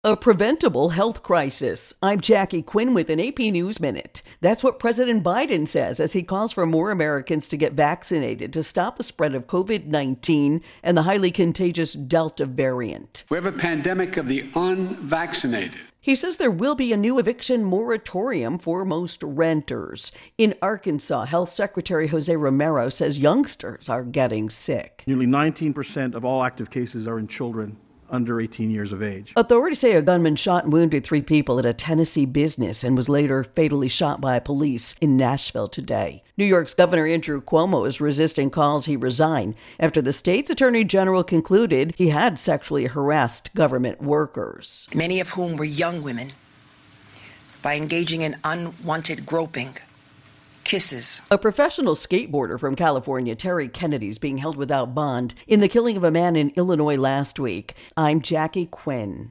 A preventable health crisis. I'm Jackie Quinn with an AP News Minute. That's what President Biden says as he calls for more Americans to get vaccinated to stop the spread of COVID-19 and the highly contagious Delta variant. We have a pandemic of the unvaccinated. He says there will be a new eviction moratorium for most renters. In Arkansas, Health Secretary Jose Romero says youngsters are getting sick. Nearly 19% of all active cases are in children under 18 years of age. Authorities say a gunman shot and wounded 3 people at a Tennessee business and was later fatally shot by police in Nashville today. New York's Governor Andrew Cuomo is resisting calls he resign after the state's attorney general concluded he had sexually harassed government workers. Many of whom were young women, by engaging in unwanted groping, kisses. A professional skateboarder from California, Terry Kennedy, is being held without bond in the killing of a man in Illinois last week. I'm Jackie Quinn.